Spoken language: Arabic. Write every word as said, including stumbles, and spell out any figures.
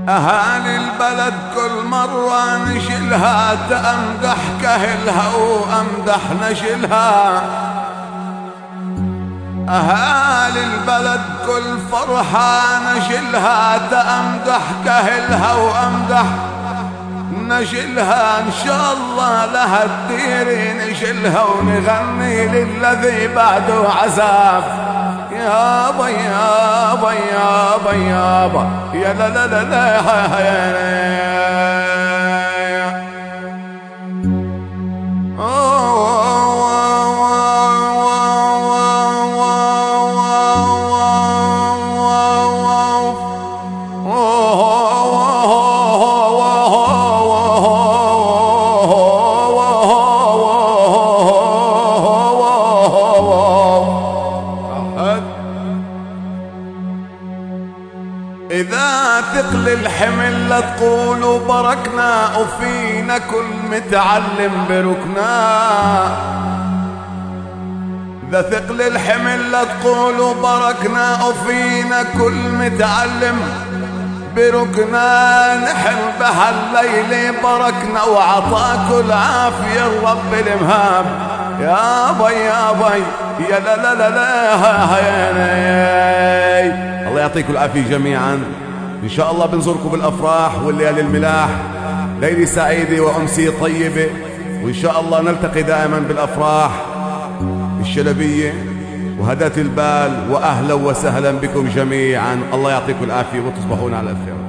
أهالي البلد كل مرة نشلها تأمدح كهلها وأمدح نشلها. أهالي البلد كل فرحة نشلها تأمدح كهلها وأمدح نشلها. إن شاء الله لها الدير نشلها ونغني للذي بعده عذاب. يابا يابا يابا يابا يا لا لا لا لا إذا ثقل الحمل لا تقولوا بركنا وفينا كل متعلم بركنا. إذا ثقل الحمل لا تقولوا بركنا وفينا كل متعلم بركنا. نحن بهالليل بركنا وعطاكوا العافية الرب المهاب. يا بي يا بي يا لا لا لا لا الله يعطيكم العافية جميعا. إن شاء الله بنزوركم بالأفراح والليالي الملاح. ليلة سعيدة وأمسية طيبة، وإن شاء الله نلتقي دائما بالأفراح الشلبية وهدات البال. وأهلا وسهلا بكم جميعا. الله يعطيكم العافية وتصبحون على الخير.